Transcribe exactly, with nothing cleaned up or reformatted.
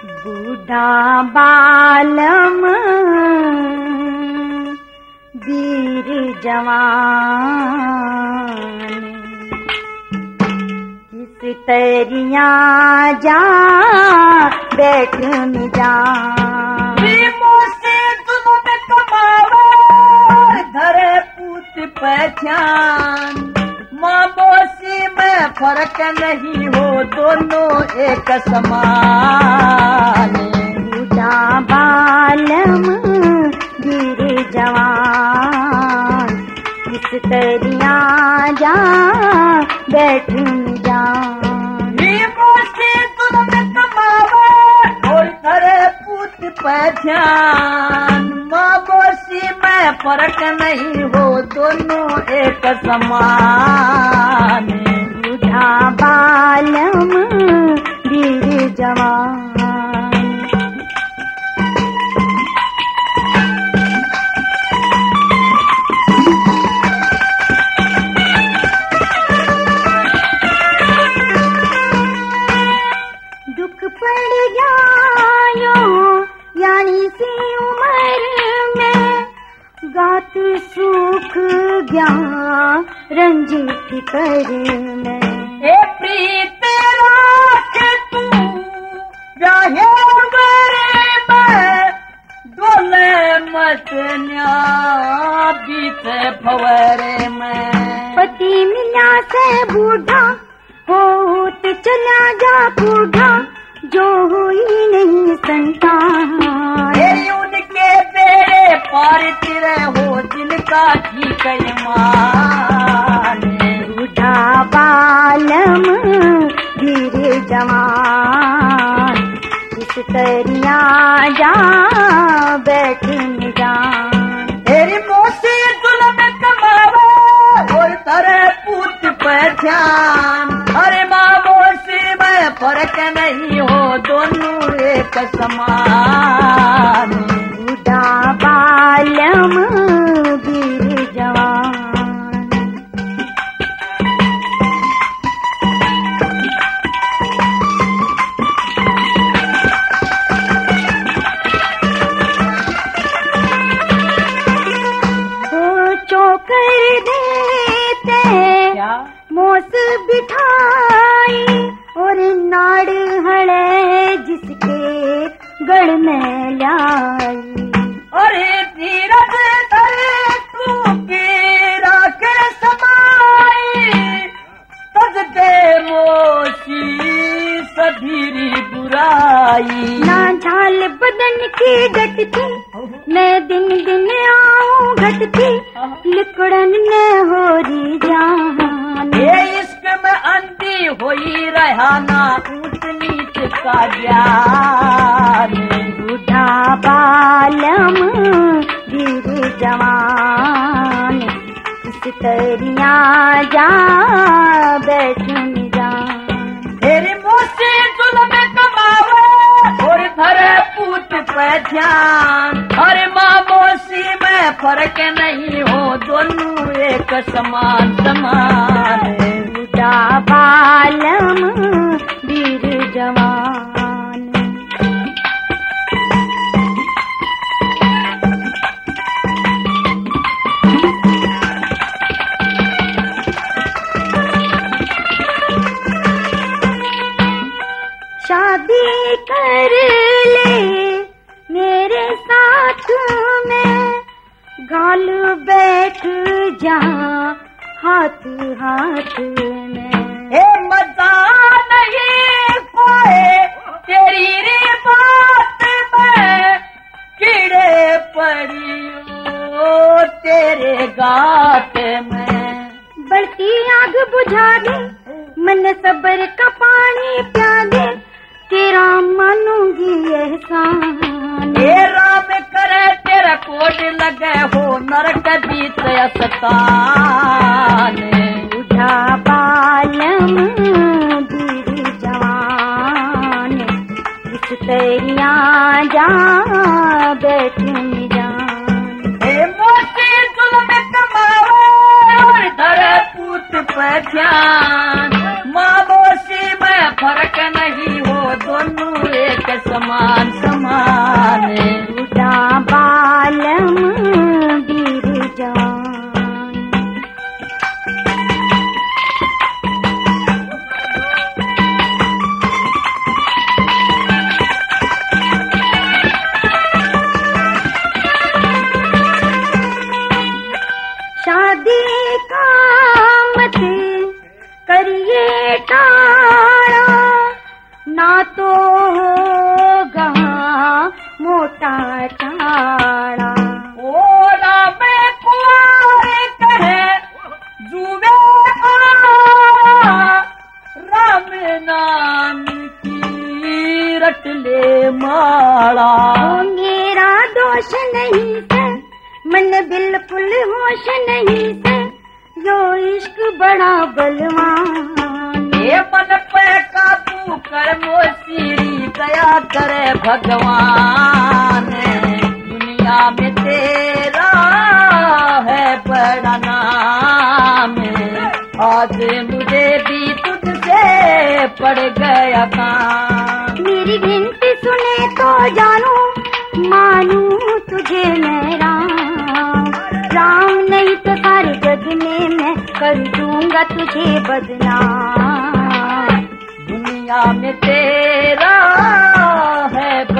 बूढ़ा बालम वीर जवान किस तरिया जा बैठ में जा से दोनों में कमावा धरे पूत पहचान माँ बोसी में फर्क नहीं हो दोनों एक समान बूढ़ा बालम वीर जवान किस तरिया जा बैठ में जा से दोनों में कमावा और धरे पूत पहचान माँ बोसी में फर्क नहीं हो दोनों एक समान बूढ़ा बालम वीर जवान दुख पड़ गया यानी सी उम्र में गात सूख गया रंजित कर में ए प्रीत राख तू रहे मेरे में डोले मत न्या बीते भवरे में पति मिला से बूढ़ा होत चला जा बूढ़ा जो हुई नहीं संतान उनके बेड़े पार तिरे हो जिनका ठीक मान बूढ़ा बालम वीर जवान इस तरिया जा बैठ में जान तेरी मोसी जुल्म कमावा और तेरे पूत पहचान अरे माँ मोसी में फर्क नहीं हो दोनों एक समान बूढ़ा बालम वीर जवान वो चौकर देते मोस बिठाई और नाड़ हड़े जिसके गढ़ में लाई अरे धीरज धरे तू की राख समाई तज दे मोसी सधीरी बुराई ना झाल बदन की डटती मैं दिन दिन आऊं घटती लिकड़न न हो रही जान ये इश्क में अंधी हुई रहना ऊंच नीच का ज्ञान बूढ़ा बालम वीर जवान इस तरिया जा बैठ में जान तेरी मोसी जुल्म कमावा और धरे पूत पहचान अरे माँ मोसी में फर्क नहीं हो दोनों एक समान समान बूढ़ा बालम वीर जवान शादी कर ले मेरे साथ में गाल बैठ जा हाथ हाथ में ए मजा नहीं कोई तेरी रे बात में कीड़े पड़ियो तेरे गात में बढ़ती आग बुझा दे मन सबर का पानी प्या दे तेरा मानूंगी एहसान ये राम करे तेरा कोड लगे हो नरक बीत अस्तान बूढ़ा बालम वीर जवान इस तरिया जा बैठ में जान ए मोती जुल्म कमावा और धरे पूत पहचान माँ बोसी में फर्क नहीं हो दोनों एक समान समान उड़ा बालम वीर जान शादी का मत करिए टाड़ा ना तो होगा मोटा टाड़ा ओला में कोई कहे जुबे राम नाम की रट ले माला मेरा दोष नहीं है मन बिल्कुल होश नहीं है जो इश्क बड़ा बलवान ये मन पे काबू कर मोसीरी दया करे भगवान दुनिया में तेरा है बड़ा नाम आज मुझे भी तुझसे पड़ गया काम मेरी गिनती सुने तो जानू मानू तुझे मैं राम राम नहीं तो सारे जग में मैं कर दूंगा तुझे बदनाम दुनिया में तेरा है